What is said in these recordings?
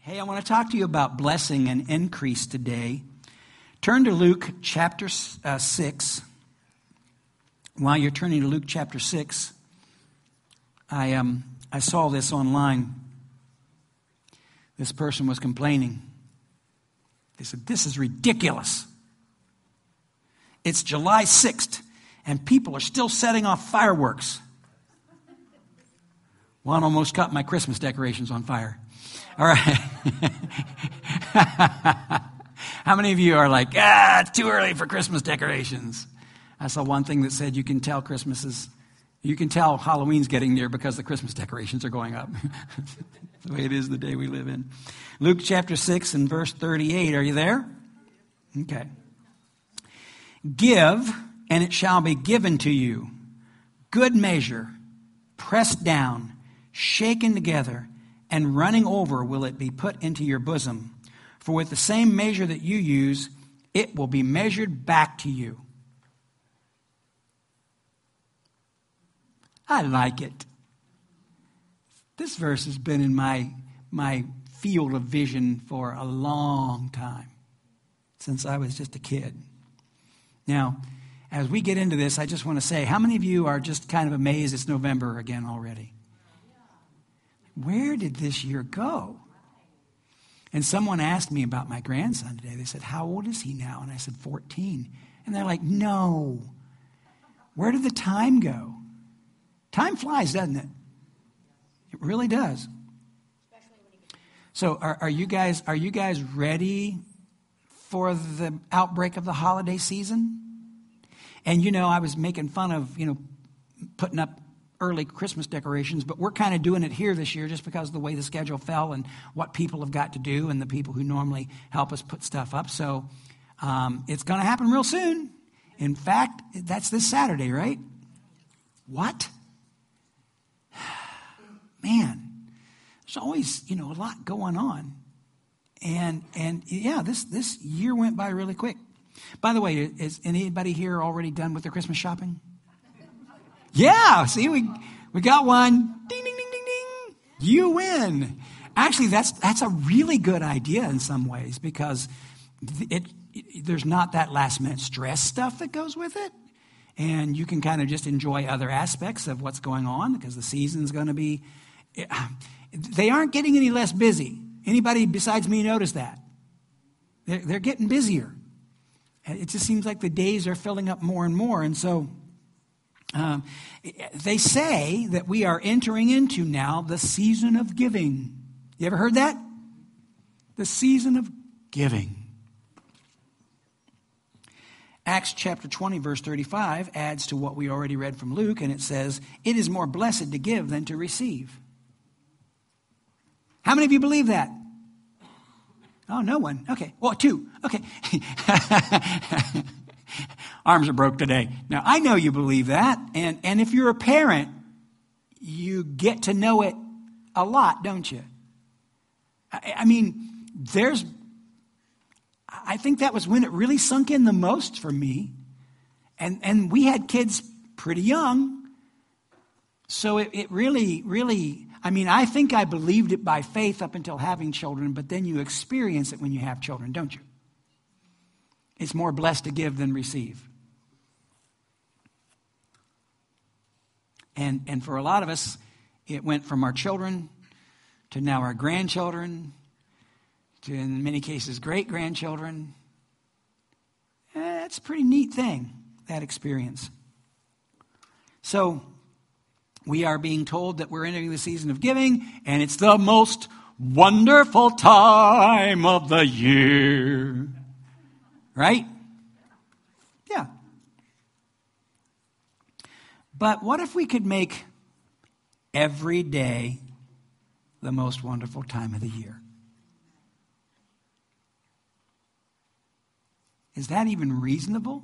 Hey, I want to talk to you about blessing and increase today. Turn to Luke chapter 6. While you're turning to Luke chapter 6, I saw this online. This person was complaining. They said, "This is ridiculous. It's July 6th, and people are still setting off fireworks." One almost caught my Christmas decorations on fire. All right. How many of you are like, it's too early for Christmas decorations? I saw one thing that said you can tell Halloween's getting near because the Christmas decorations are going up. That's the way it is the day we live in. Luke chapter 6 and verse 38. Are you there? Okay. "Give, and it shall be given to you. Good measure, pressed down, shaken together, and running over will it be put into your bosom. For with the same measure that you use, it will be measured back to you." I like it. This verse has been in my field of vision for a long time, since I was just a kid. Now, as we get into this, I just want to say, how many of you are just kind of amazed it's November again already? Where did this year go? And someone asked me about my grandson today. They said, "How old is he now?" And I said, 14. And they're like, "No. Where did the time go?" Time flies, doesn't it? It really does. So are you guys ready for the outbreak of the holiday season? And I was making fun of, putting up early Christmas decorations, but we're kind of doing it here this year just because of the way the schedule fell and what people have got to do and the people who normally help us put stuff up. So it's going to happen real soon. In fact, that's this Saturday, right? What? Man, there's always, a lot going on. And yeah, this year went by really quick. By the way, is anybody here already done with their Christmas shopping? Yeah, see, we got one. Ding, ding, ding, ding, ding. You win. Actually, that's a really good idea in some ways because there's not that last minute stress stuff that goes with it. And you can kind of just enjoy other aspects of what's going on because the season's going to be... They aren't getting any less busy. Anybody besides me notice that? They're getting busier. It just seems like the days are filling up more and more. And so... they say that we are entering into now the season of giving. You ever heard that? The season of giving. Acts chapter 20, verse 35 adds to what we already read from Luke, and it says, "It is more blessed to give than to receive." How many of you believe that? Oh, no one. Okay. Well, two. Okay. Arms are broke today. Now, I know you believe that. And if you're a parent, you get to know it a lot, don't you? I think that was when it really sunk in the most for me. And we had kids pretty young. So it really, really, I think I believed it by faith up until having children, but then you experience it when you have children, don't you? It's more blessed to give than receive. And for a lot of us, it went from our children to now our grandchildren to, in many cases, great-grandchildren. It's a pretty neat thing, that experience. So we are being told that we're entering the season of giving, and it's the most wonderful time of the year. Right? Yeah. But what if we could make every day the most wonderful time of the year? Is that even reasonable?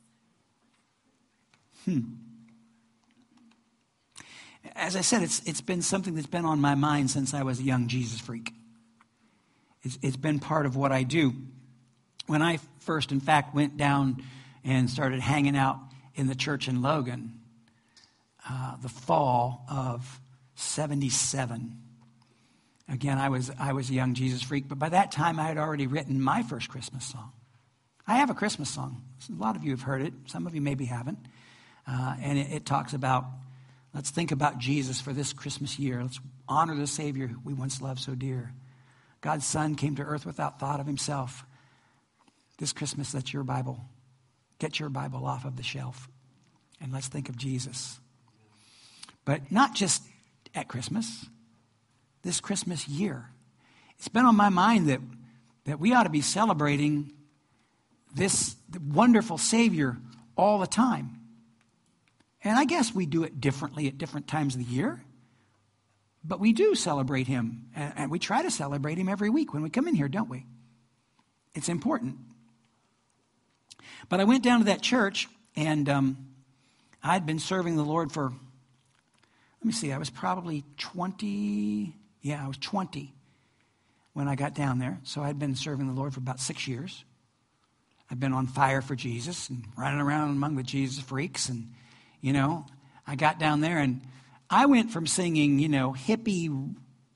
As I said, it's been something that's been on my mind since I was a young Jesus freak. It's been part of what I do. When I first, in fact, went down and started hanging out in the church in Logan, the fall of 77, Again, I was a young Jesus freak, but by that time I had already written my first Christmas song. I have a Christmas song. A lot of you have heard it. Some of you maybe haven't. And it talks about, let's think about Jesus for this Christmas year. Let's honor the Savior we once loved so dear. God's Son came to earth without thought of himself. This Christmas, that's your Bible. Get your Bible off of the shelf. And let's think of Jesus. But not just at Christmas. This Christmas year. It's been on my mind that we ought to be celebrating this wonderful Savior all the time. And I guess we do it differently at different times of the year. But we do celebrate him. And we try to celebrate him every week when we come in here, don't we? It's important. But I went down to that church, and I'd been serving the Lord for, let me see, I was probably 20. Yeah, I was 20 when I got down there. So I'd been serving the Lord for about 6 years. I've been on fire for Jesus and running around among the Jesus freaks. And, I got down there and I went from singing, hippie,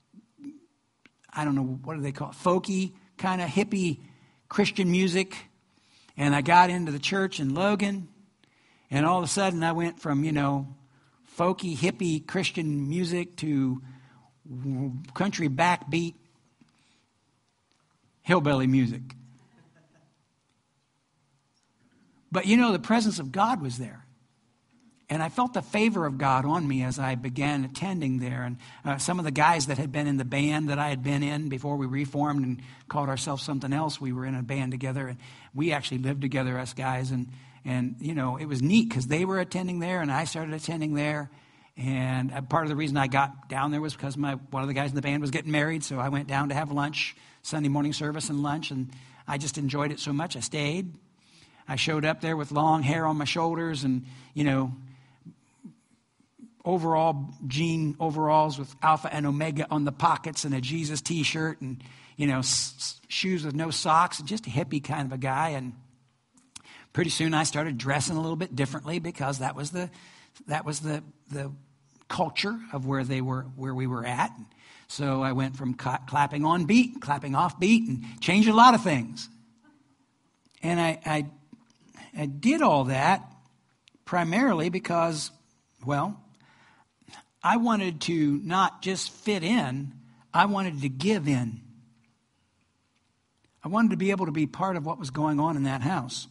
I don't know, what do they call it? Folky, kind of hippie Christian music. And I got into the church in Logan. And all of a sudden I went from, folky, hippie Christian music to country backbeat hillbilly music. But the presence of God was there. And I felt the favor of God on me as I began attending there. And some of the guys that had been in the band that I had been in before we reformed and called ourselves something else, we were in a band together. And we actually lived together, us guys. And it was neat because they were attending there and I started attending there. And part of the reason I got down there was because one of the guys in the band was getting married. So I went down to have lunch, Sunday morning service and lunch. And I just enjoyed it so much. I stayed. I showed up there with long hair on my shoulders and, jean overalls with Alpha and Omega on the pockets and a Jesus t-shirt and, shoes with no socks, and just a hippie kind of a guy. And pretty soon I started dressing a little bit differently because that was the culture of where we were at. So I went from clapping on beat, clapping off beat, and changed a lot of things. And I did all that primarily because, I wanted to not just fit in, I wanted to give in. I wanted to be able to be part of what was going on in that house.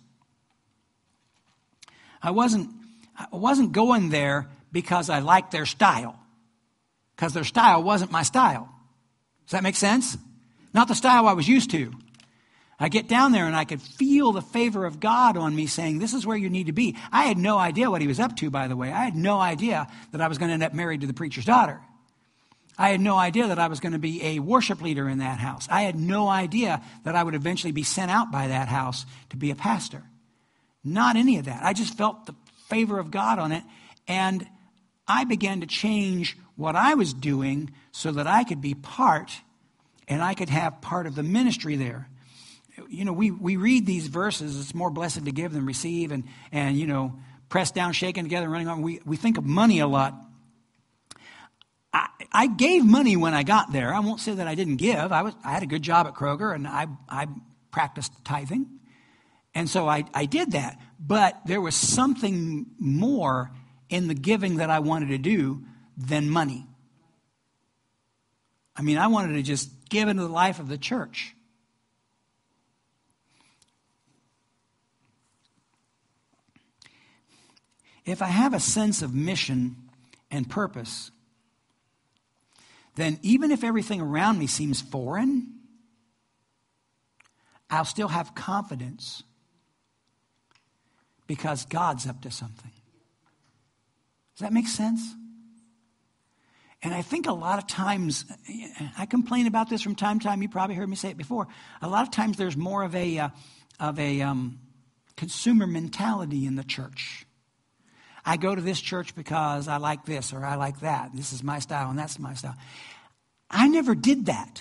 I wasn't going there because I liked their style, because their style wasn't my style. Does that make sense? Not the style I was used to. I get down there and I could feel the favor of God on me saying, this is where you need to be. I had no idea what he was up to, by the way. I had no idea that I was going to end up married to the preacher's daughter. I had no idea that I was going to be a worship leader in that house. I had no idea that I would eventually be sent out by that house to be a pastor. Not any of that. I just felt the favor of God on it. And I began to change what I was doing so that I could be part and I could have part of the ministry there. We read these verses, it's more blessed to give than receive, and pressed down, shaken together, running on. We think of money a lot. I gave money when I got there. I won't say that I didn't give. I had a good job at Kroger, and I practiced tithing. And so I did that. But there was something more in the giving that I wanted to do than money. I wanted to just give into the life of the church. If I have a sense of mission and purpose, then even if everything around me seems foreign, I'll still have confidence because God's up to something. Does that make sense? And I think a lot of times, I complain about this from time to time. You probably heard me say it before. A lot of times there's more of a consumer mentality in the church. I go to this church because I like this or I like that. This is my style and that's my style. I never did that.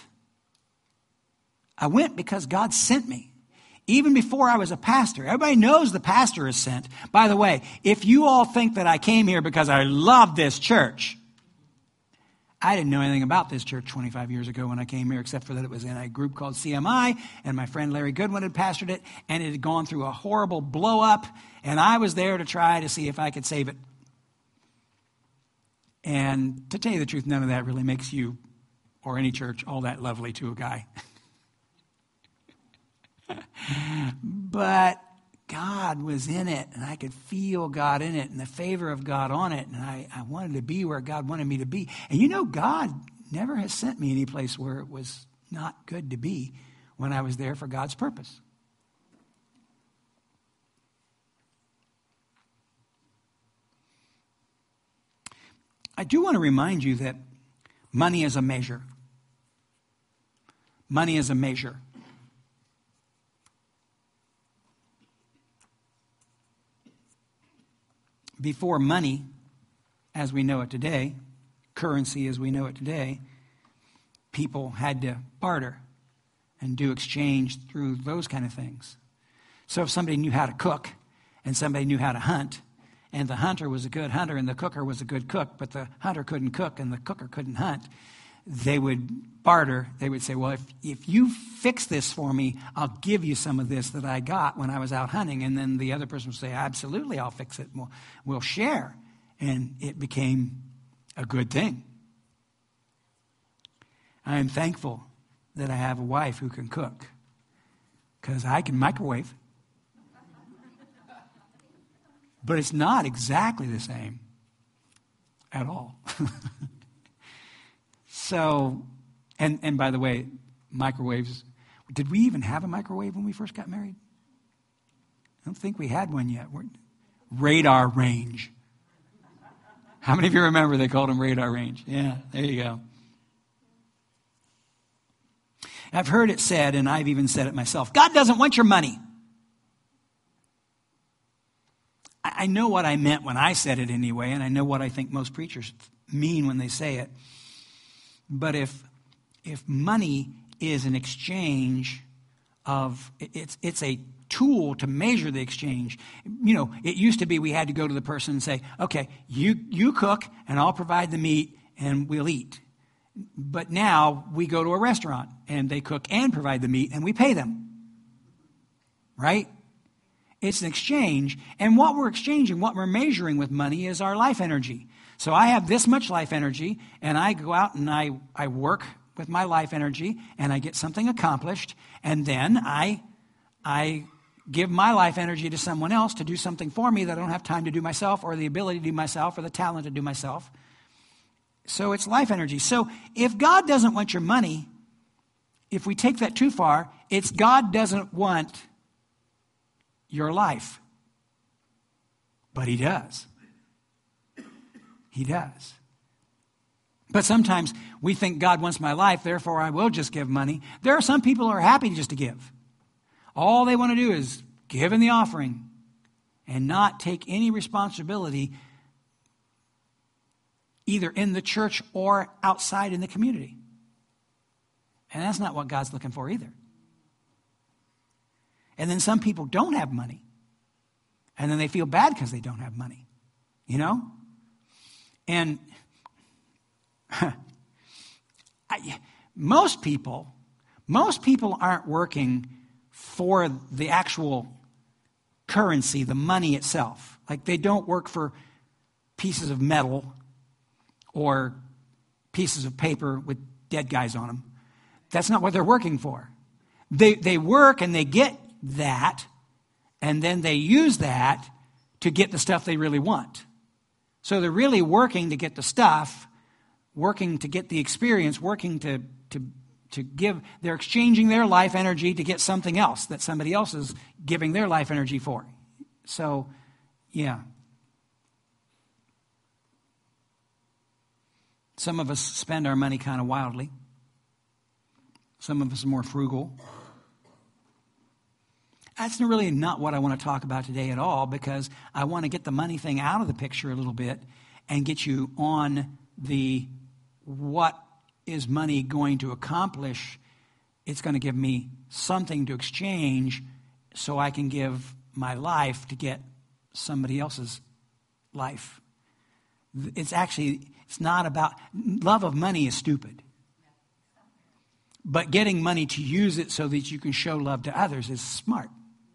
I went because God sent me. Even before I was a pastor. Everybody knows the pastor is sent. By the way, if you all think that I came here because I love this church, I didn't know anything about this church 25 years ago when I came here, except for that it was in a group called CMI, and my friend Larry Goodwin had pastored it, and it had gone through a horrible blow-up, and I was there to try to see if I could save it. And to tell you the truth, none of that really makes you or any church all that lovely to a guy. But God was in it, and I could feel God in it and the favor of God on it, and I wanted to be where God wanted me to be. And you know, God never has sent me any place where it was not good to be when I was there for God's purpose. I do want to remind you that money is a measure. Money is a measure. Before money, as we know it today, currency as we know it today, people had to barter and do exchange through those kind of things. So if somebody knew how to cook and somebody knew how to hunt, and the hunter was a good hunter and the cooker was a good cook, but the hunter couldn't cook and the cooker couldn't hunt, they would barter. They would say, well, if you fix this for me, I'll give you some of this that I got when I was out hunting. And then the other person would say, absolutely, I'll fix it. We'll share. And it became a good thing. I am thankful that I have a wife who can cook, because I can microwave. But it's not exactly the same at all. So, and by the way, microwaves, did we even have a microwave when we first got married? I don't think we had one yet. Radar range. How many of you remember they called them radar range? Yeah, there you go. I've heard it said, and I've even said it myself, God doesn't want your money. I know what I meant when I said it anyway, and I know what I think most preachers mean when they say it. But if money is an exchange of, it's a tool to measure the exchange. You know, it used to be we had to go to the person and say, okay, you cook and I'll provide the meat and we'll eat. But now we go to a restaurant and they cook and provide the meat and we pay them. Right? It's an exchange. And what we're exchanging, what we're measuring with money is our life energy. So I have this much life energy, and I go out and I work with my life energy, and I get something accomplished, and then I give my life energy to someone else to do something for me that I don't have time to do myself, or the ability to do myself, or the talent to do myself. So it's life energy. So if God doesn't want your money, if we take that too far, it's God doesn't want your life. But He does. He does. But sometimes we think God wants my life, therefore I will just give money. There are some people who are happy just to give. All they want to do is give in the offering and not take any responsibility either in the church or outside in the community. And that's not what God's looking for either. And then some people don't have money. And then they feel bad because they don't have money. You know? And most people aren't working for the actual currency, the money itself. Like they don't work for pieces of metal or pieces of paper with dead guys on them. That's not what they're working for. They work and they get that, and then they use that to get the stuff they really want. So they're really working to get the stuff, working to get the experience, working to give, they're exchanging their life energy to get something else that somebody else is giving their life energy for. So, yeah. Some of us spend our money kind of wildly. Some of us are more frugal. That's really not what I want to talk about today at all, because I want to get the money thing out of the picture a little bit and get you on the what is money going to accomplish. It's going to give me something to exchange so I can give my life to get somebody else's life. It's not about, love of money is stupid. But getting money to use it so that you can show love to others is smart.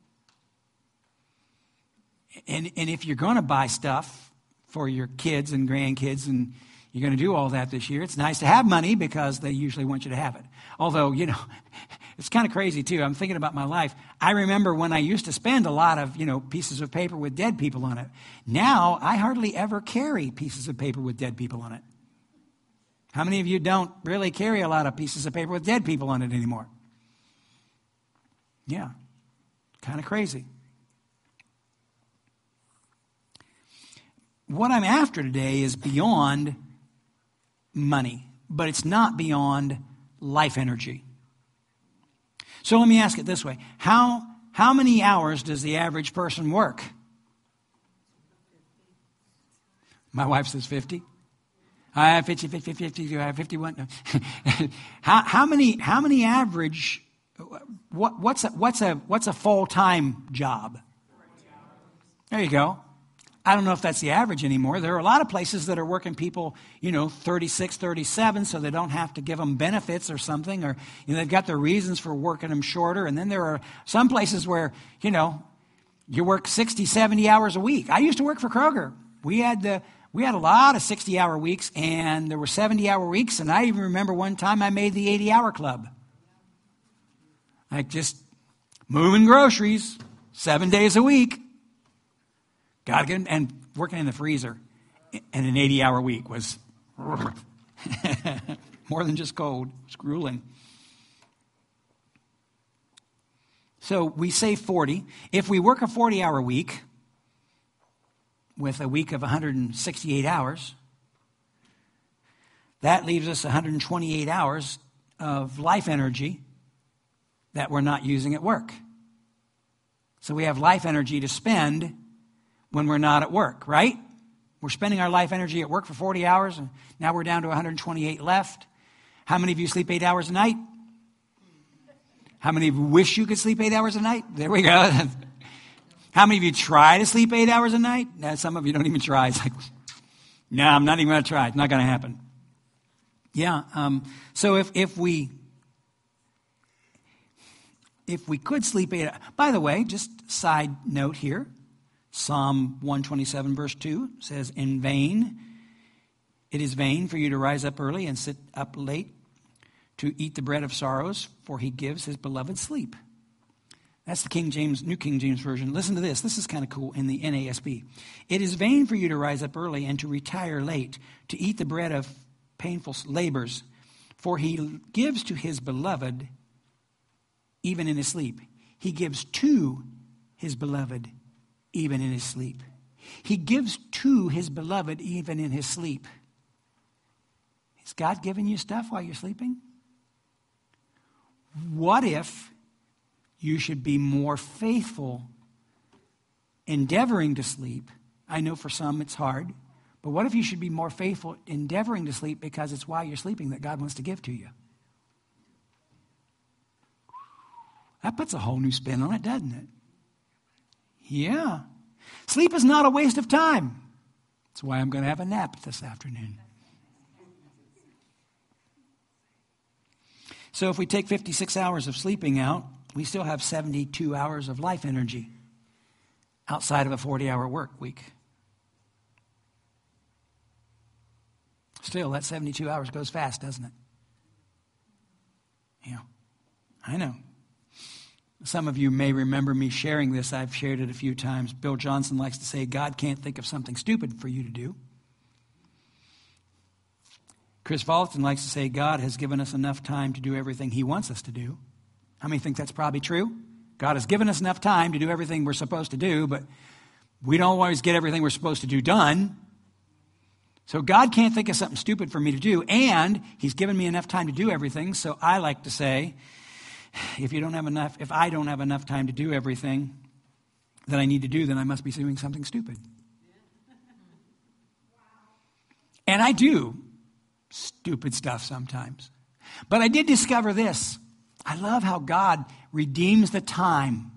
And if you're going to buy stuff for your kids and grandkids and you're going to do all that this year, it's nice to have money because they usually want you to have it. Although, it's kind of crazy too. I'm thinking about my life. I remember when I used to spend a lot of, pieces of paper with dead people on it. Now, I hardly ever carry pieces of paper with dead people on it. How many of you don't really carry a lot of pieces of paper with dead people on it anymore? Yeah, kind of crazy. What I'm after today is beyond money, but it's not beyond life energy. So let me ask it this way. How many hours does the average person work? My wife says 50. I have 50, I have 51. How many average, what's a full-time job? There you go. I don't know if that's the average anymore. There are a lot of places that are working people, 36, 37, so they don't have to give them benefits or something, or they've got their reasons for working them shorter. And then there are some places where, you work 60, 70 hours a week. I used to work for Kroger. We had a lot of 60-hour weeks, and there were 70-hour weeks, and I even remember one time I made the 80-hour club. Like just moving groceries 7 days a week. Got to get them, and working in the freezer in an 80-hour week was more than just cold. It's grueling. So we say 40. If we work a 40-hour week with a week of 168 hours, that leaves us 128 hours of life energy that we're not using at work. So we have life energy to spend when we're not at work, right? We're spending our life energy at work for 40 hours, and now we're down to 128 left. How many of you sleep 8 hours a night? How many of you wish you could sleep 8 hours a night? There we go. How many of you try to sleep 8 hours a night? Now, some of you don't even try. It's like, no, I'm not even going to try. It's not going to happen. Yeah. So if we could sleep 8 hours, by the way, just side note here. Psalm 127 verse 2 says, it is vain for you to rise up early and sit up late to eat the bread of sorrows, for he gives his beloved sleep. That's the New King James Version. Listen to this. This is kind of cool in the NASB. It is vain for you to rise up early and to retire late, to eat the bread of painful labors, for he gives to his beloved even in his sleep. He gives to his beloved even in his sleep. He gives to his beloved even in his sleep. Is God giving you stuff while you're sleeping? What if you should be more faithful endeavoring to sleep? I know for some it's hard, but what if you should be more faithful endeavoring to sleep because it's while you're sleeping that God wants to give to you? That puts a whole new spin on it, doesn't it? Yeah. Sleep is not a waste of time. That's why I'm going to have a nap this afternoon. So if we take 56 hours of sleeping out, we still have 72 hours of life energy outside of a 40-hour work week. Still, that 72 hours goes fast, doesn't it? Yeah, I know. Some of you may remember me sharing this. I've shared it a few times. Bill Johnson likes to say, God can't think of something stupid for you to do. Chris Vaulton likes to say, God has given us enough time to do everything he wants us to do. How many think that's probably true? God has given us enough time to do everything we're supposed to do, but we don't always get everything we're supposed to do done. So God can't think of something stupid for me to do, and he's given me enough time to do everything. So I like to say, if I don't have enough time to do everything that I need to do, then I must be doing something stupid. And I do stupid stuff sometimes. But I did discover this. I love how God redeems the time.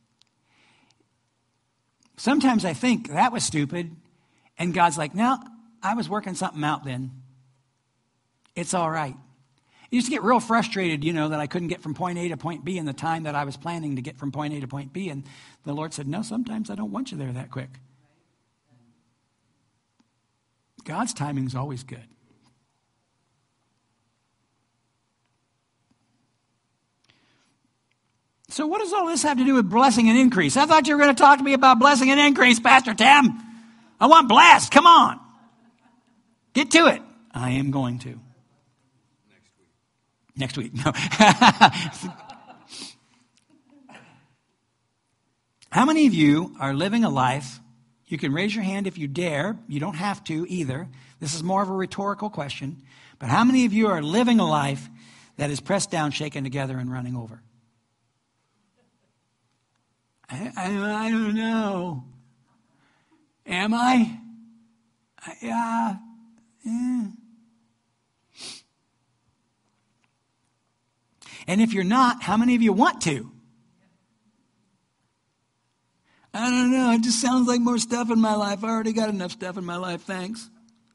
Sometimes I think that was stupid, and God's like, no, I was working something out then. It's all right. I used to get real frustrated, that I couldn't get from point A to point B in the time that I was planning to get from point A to point B. And the Lord said, no, sometimes I don't want you there that quick. God's timing is always good. So what does all this have to do with blessing and increase? I thought you were going to talk to me about blessing and increase, Pastor Tim. I want blessed. Come on. Get to it. I am going to. Next week. No. How many of you are living a life? You can raise your hand if you dare. You don't have to either. This is more of a rhetorical question. But how many of you are living a life that is pressed down, shaken together, and running over? I don't know. Am I? Yeah. And if you're not, how many of you want to? I don't know. It just sounds like more stuff in my life. I already got enough stuff in my life. Thanks.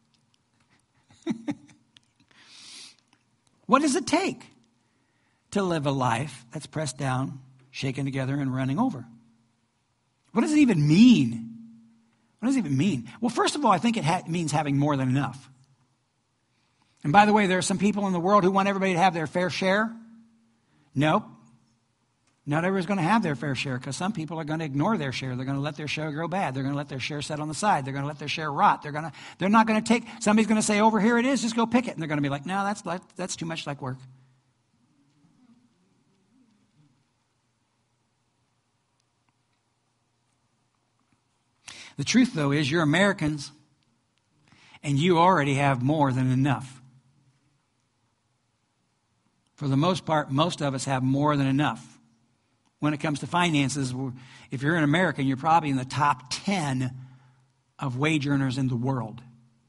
What does it take to live a life that's pressed down, shaken together, and running over? What does it even mean? What does it even mean? Well, first of all, I think it means having more than enough. And by the way, there are some people in the world who want everybody to have their fair share. Nope. Not everyone's going to have their fair share because some people are going to ignore their share. They're going to let their share grow bad. They're going to let their share set on the side. They're going to let their share rot. They're not going to take, somebody's going to say, over here it is, just go pick it. And they're going to be like, no, that's too much like work. The truth, though, is you're Americans and you already have more than enough. For the most part, most of us have more than enough. When it comes to finances, if you're an American, you're probably in the top 10 of wage earners in the world.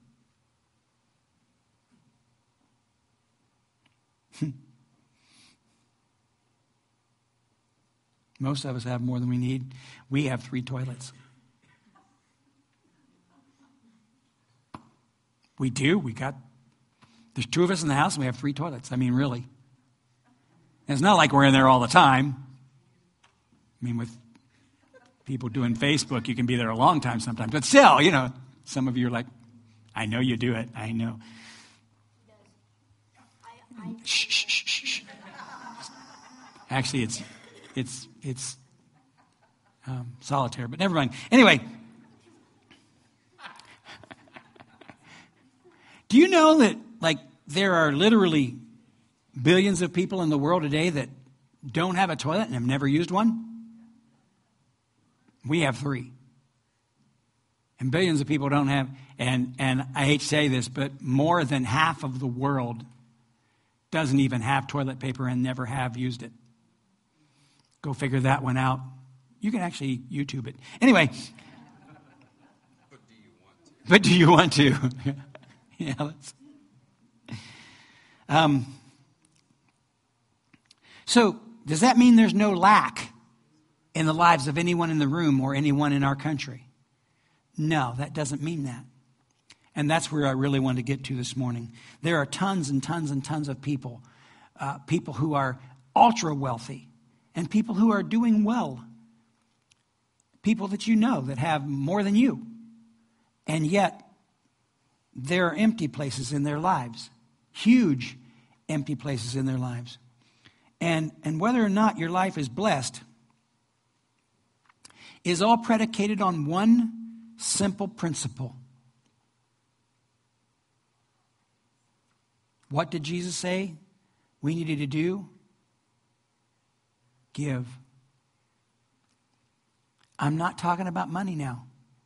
Most of us have more than we need. We have 3 toilets. We do. There's 2 of us in the house and we have 3 toilets. I mean, really. And it's not like we're in there all the time. I mean, with people doing Facebook, you can be there a long time sometimes. But still, some of you are like, I know you do it. I know. Shh. Actually, it's solitaire, but never mind. Anyway. Do you know that, there are literally billions of people in the world today that don't have a toilet and have never used one? We have 3. And billions of people don't have, and I hate to say this, but more than half of the world doesn't even have toilet paper and never have used it. Go figure that one out. You can actually YouTube it. Anyway. But do you want to? Yeah, so does that mean there's no lack in the lives of anyone in the room or anyone in our country? No, that doesn't mean that. And that's where I really want to get to this morning. There are tons and tons and tons of people who are ultra wealthy and people who are doing well. People that you know that have more than you. And yet, there are empty places in their lives. Huge empty places in their lives. And whether or not your life is blessed is all predicated on one simple principle. What did Jesus say we needed to do? Give. I'm not talking about money now.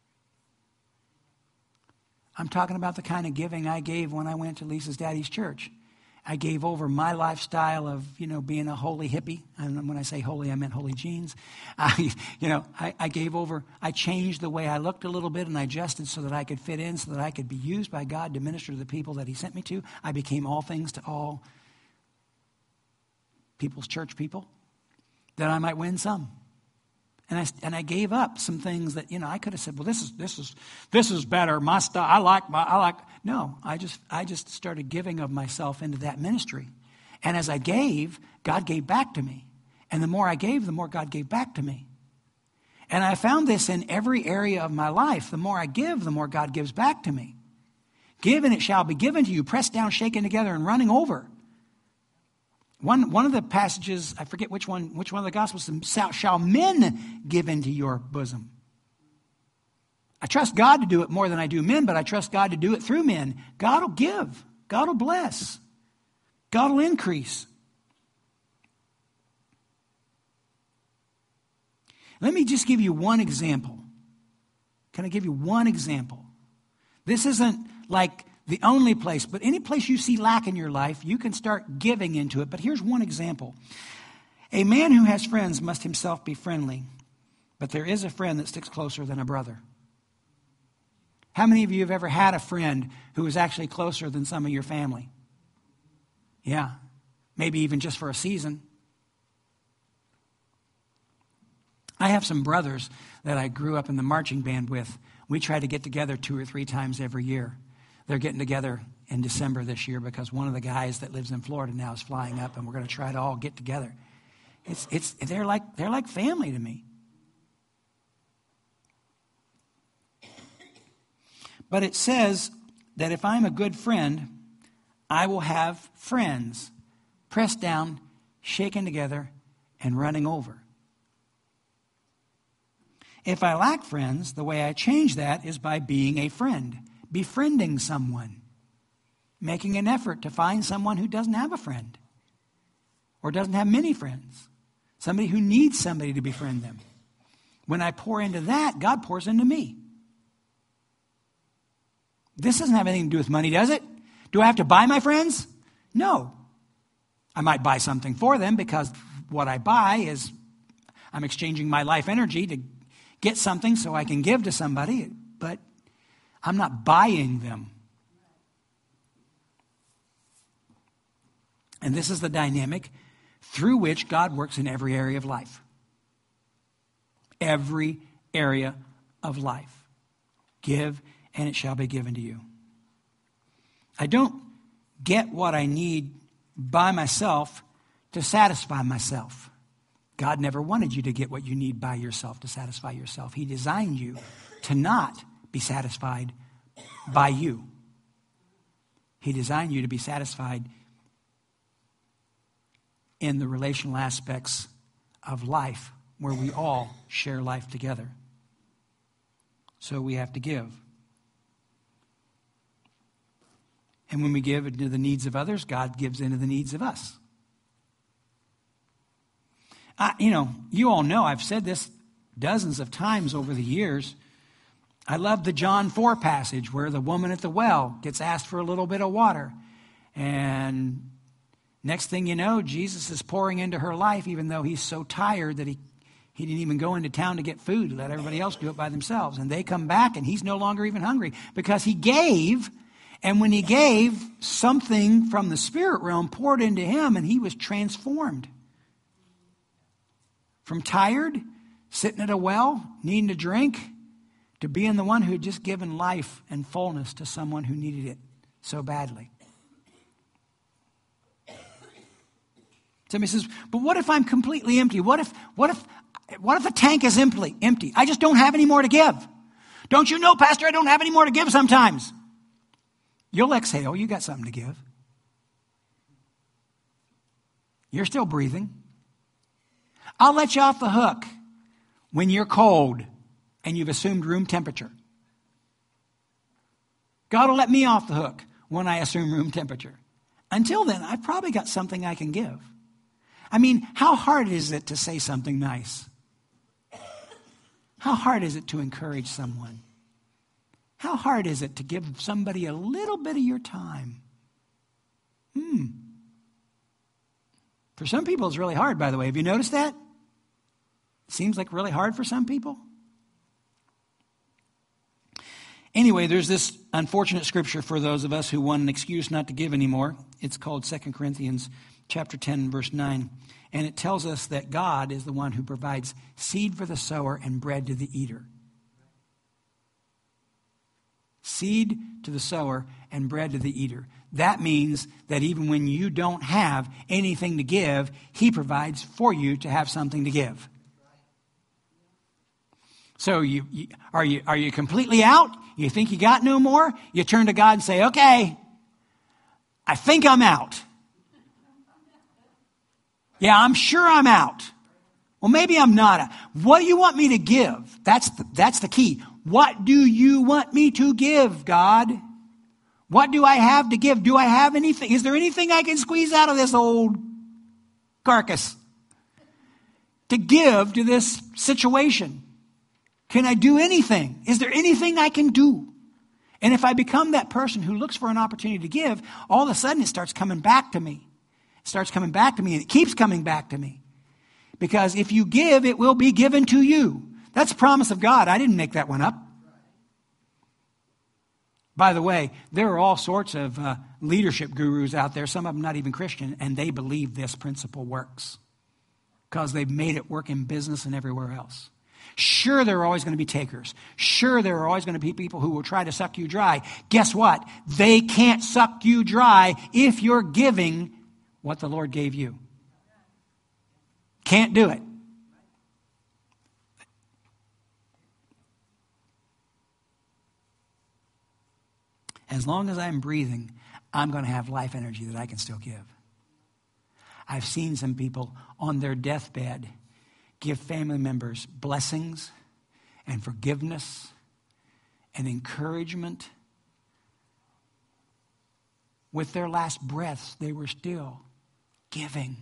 I'm talking about the kind of giving I gave when I went to Lisa's daddy's church. I gave over my lifestyle of, being a holy hippie. And when I say holy, I meant holy jeans. I gave over, I changed the way I looked a little bit and I adjusted so that I could fit in, so that I could be used by God to minister to the people that he sent me to. I became all things to all people's church people, that I might win some. And I gave up some things that, I could have said, well, this is better. My style, No, I just started giving of myself into that ministry. And as I gave, God gave back to me. And the more I gave, the more God gave back to me. And I found this in every area of my life. The more I give, the more God gives back to me. Give and it shall be given to you, pressed down, shaken together, and running over. One of the passages, I forget which one of the Gospels, shall men give into your bosom. I trust God to do it more than I do men, but I trust God to do it through men. God will give. God will bless. God will increase. Let me just give you one example. Can I give you one example? This isn't like the only place, but any place you see lack in your life, you can start giving into it. But here's one example. A man who has friends must himself be friendly, but there is a friend that sticks closer than a brother. How many of you have ever had a friend who was actually closer than some of your family? Yeah, maybe even just for a season. I have some brothers that I grew up in the marching band with. We try to get together 2 or 3 times every year. They're getting together in December this year because one of the guys that lives in Florida now is flying up, and we're going to try to all get together. They're like family to me. But it says that if I'm a good friend, I will have friends pressed down, shaken together, and running over. If I lack friends, the way I change that is by being a friend, befriending someone, making an effort to find someone who doesn't have a friend or doesn't have many friends, somebody who needs somebody to befriend them. When I pour into that, God pours into me. This doesn't have anything to do with money, does it? Do I have to buy my friends? No. I might buy something for them because what I buy is I'm exchanging my life energy to get something so I can give to somebody, but I'm not buying them. And this is the dynamic through which God works in every area of life. Every area of life. Give, and it shall be given to you. I don't get what I need by myself to satisfy myself. God never wanted you to get what you need by yourself to satisfy yourself. He designed you to not be satisfied by you. He designed you to be satisfied in the relational aspects of life where we all share life together. So we have to give. And when we give into the needs of others, God gives into the needs of us. You all know, I've said this dozens of times over the years. I love the John 4 passage where the woman at the well gets asked for a little bit of water. And next thing you know, Jesus is pouring into her life, even though he's so tired that he didn't even go into town to get food. Let everybody else do it by themselves. And they come back and he's no longer even hungry because he gave. And when he gave, something from the spirit realm poured into him and he was transformed. From tired, sitting at a well, needing to drink, to being the one who had just given life and fullness to someone who needed it so badly. Somebody says, but what if I'm completely empty? What if the tank is empty? I just don't have any more to give. Don't you know, Pastor, I don't have any more to give sometimes. You'll exhale. You got something to give. You're still breathing. I'll let you off the hook when you're cold and you've assumed room temperature. God will let me off the hook when I assume room temperature. Until then, I've probably got something I can give. I mean, how hard is it to say something nice? How hard is it to encourage someone? How hard is it to give somebody a little bit of your time? For some people, it's really hard, by the way. Have you noticed that? Seems like really hard for some people. Anyway, there's this unfortunate scripture for those of us who want an excuse not to give anymore. It's called 2 Corinthians chapter 10, verse 9. And it tells us that God is the one who provides seed for the sower and bread to the eater. Seed to the sower and bread to the eater. That means that even when you don't have anything to give, He provides for you to have something to give. So are you completely out? You think you got no more? You turn to God and say, okay, I think I'm out. Yeah, I'm sure I'm out. Well, maybe I'm not. What do you want me to give? That's the key. What do you want me to give, God? What do I have to give? Do I have anything? Is there anything I can squeeze out of this old carcass to give to this situation? Can I do anything? Is there anything I can do? And if I become that person who looks for an opportunity to give, all of a sudden it starts coming back to me. It starts coming back to me, and it keeps coming back to me. Because if you give, it will be given to you. That's a promise of God. I didn't make that one up. By the way, there are all sorts of leadership gurus out there, some of them not even Christian, and they believe this principle works because they've made it work in business and everywhere else. Sure, there are always going to be takers. Sure, there are always going to be people who will try to suck you dry. Guess what? They can't suck you dry if you're giving what the Lord gave you. Can't do it. As long as I'm breathing, I'm going to have life energy that I can still give. I've seen some people on their deathbed give family members blessings and forgiveness and encouragement. With their last breaths, they were still giving.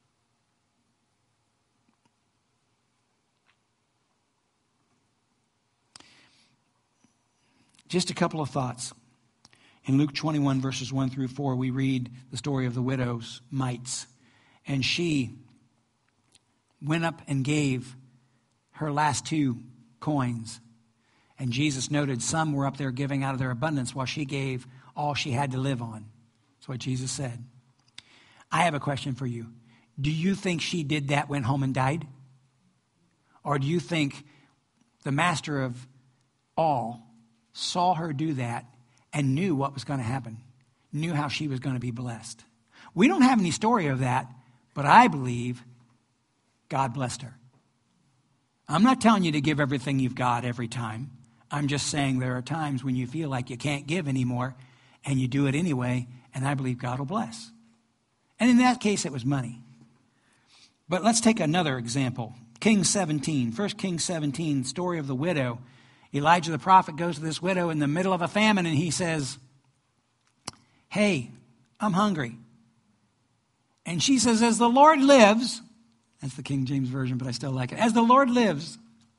Just a couple of thoughts. In Luke 21, verses 1 through 4, we read the story of the widow's mites. And she went up and gave her last 2 coins. And Jesus noted some were up there giving out of their abundance while she gave all she had to live on. That's what Jesus said. I have a question for you. Do you think she did that, went home and died? Or do you think the master of all saw her do that and knew what was going to happen, knew how she was going to be blessed? We don't have any story of that, but I believe God blessed her. I'm not telling you to give everything you've got every time. I'm just saying there are times when you feel like you can't give anymore, and you do it anyway, and I believe God will bless. And in that case, it was money. But let's take another example. 1 Kings 17, story of the widow. Elijah the prophet goes to this widow in the middle of a famine, and he says, hey, I'm hungry. And she says, as the Lord lives, that's the King James Version, but I still like it. As the Lord lives,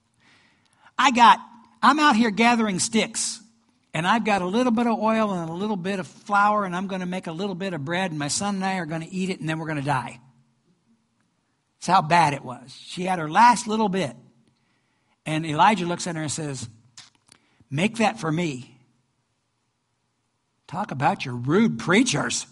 I'm out here gathering sticks, and I've got a little bit of oil and a little bit of flour, and I'm going to make a little bit of bread, and my son and I are going to eat it, and then we're going to die. That's how bad it was. She had her last little bit. And Elijah looks at her and says, make that for me. Talk about your rude preachers.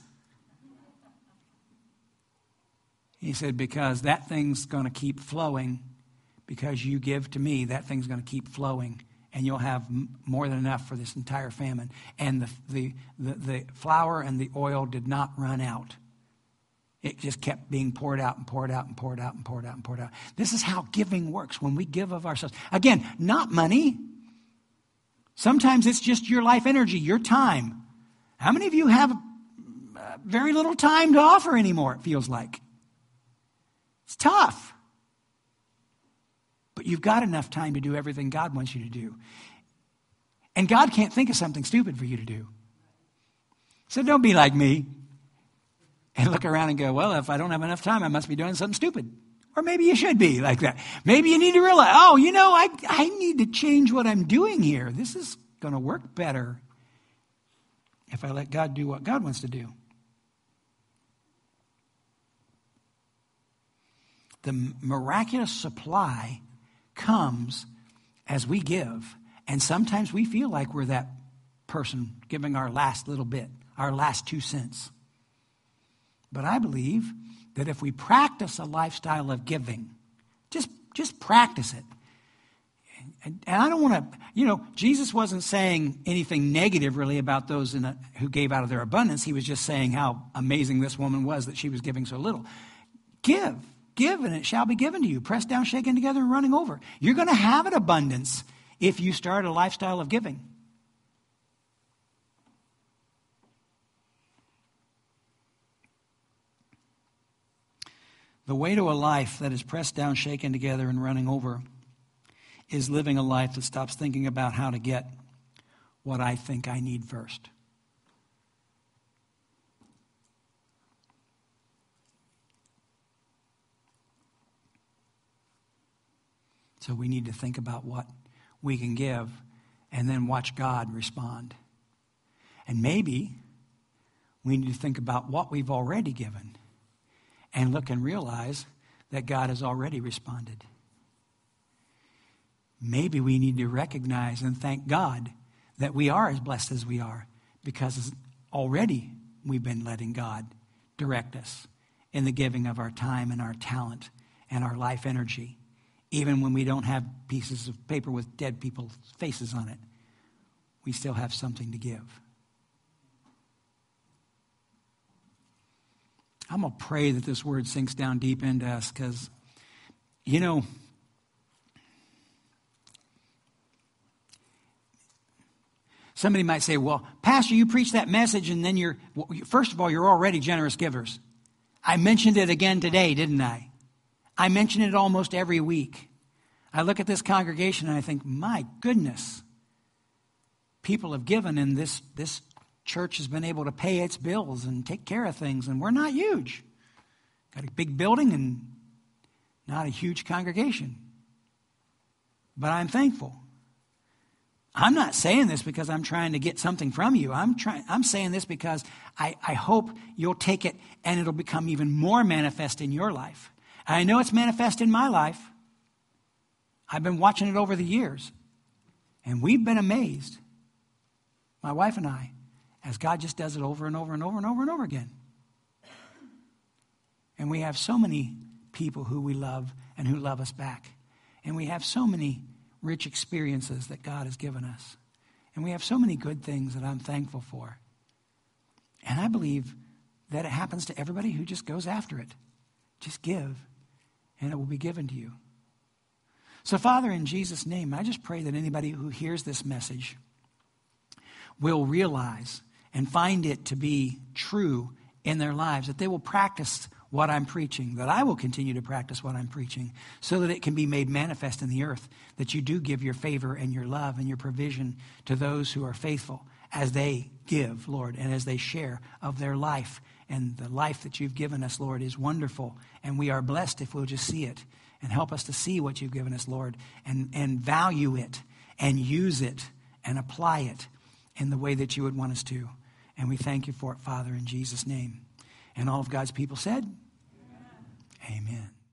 He said, because that thing's going to keep flowing. Because you give to me, that thing's going to keep flowing. And you'll have more than enough for this entire famine. And the flour and the oil did not run out. It just kept being poured out and poured out and poured out and poured out and poured out. This is how giving works when we give of ourselves. Again, not money. Sometimes it's just your life energy, your time. How many of you have very little time to offer anymore, it feels like? It's tough. But you've got enough time to do everything God wants you to do. And God can't think of something stupid for you to do. So don't be like me and look around and go, well, if I don't have enough time, I must be doing something stupid. Or maybe you should be like that. Maybe you need to realize, I need to change what I'm doing here. This is going to work better if I let God do what God wants to do. The miraculous supply comes as we give. And sometimes we feel like we're that person giving our last little bit, our last 2 cents. But I believe that if we practice a lifestyle of giving, just practice it. And I don't want to, Jesus wasn't saying anything negative really about those who gave out of their abundance. He was just saying how amazing this woman was that she was giving so little. Give, and it shall be given to you. Pressed down, shaken together, and running over. You're going to have an abundance if you start a lifestyle of giving. The way to a life that is pressed down, shaken together, and running over is living a life that stops thinking about how to get what I think I need first. So we need to think about what we can give and then watch God respond. And maybe we need to think about what we've already given and look and realize that God has already responded. Maybe we need to recognize and thank God that we are as blessed as we are because already we've been letting God direct us in the giving of our time and our talent and our life energy. Even when we don't have pieces of paper with dead people's faces on it, we still have something to give. I'm going to pray that this word sinks down deep into us because, somebody might say, well, Pastor, you preach that message and then first of all, you're already generous givers. I mentioned it again today, didn't I? I mention it almost every week. I look at this congregation and I think, my goodness, people have given and this church has been able to pay its bills and take care of things, and we're not huge. Got a big building and not a huge congregation. But I'm thankful. I'm not saying this because I'm trying to get something from you. I'm saying this because I hope you'll take it and it'll become even more manifest in your life. And I know it's manifest in my life. I've been watching it over the years. And we've been amazed, my wife and I, as God just does it over and over and over and over and over again. And we have so many people who we love and who love us back. And we have so many rich experiences that God has given us. And we have so many good things that I'm thankful for. And I believe that it happens to everybody who just goes after it. Just give, and it will be given to you. So, Father, in Jesus' name, I just pray that anybody who hears this message will realize and find it to be true in their lives, that they will practice what I'm preaching, that I will continue to practice what I'm preaching, so that it can be made manifest in the earth, that you do give your favor and your love and your provision to those who are faithful as they give, Lord, and as they share of their life. And the life that you've given us, Lord, is wonderful, and we are blessed if we'll just see it. And help us to see what you've given us, Lord, and value it and use it and apply it in the way that you would want us to. And we thank you for it, Father, in Jesus' name. And all of God's people said, Amen. Amen.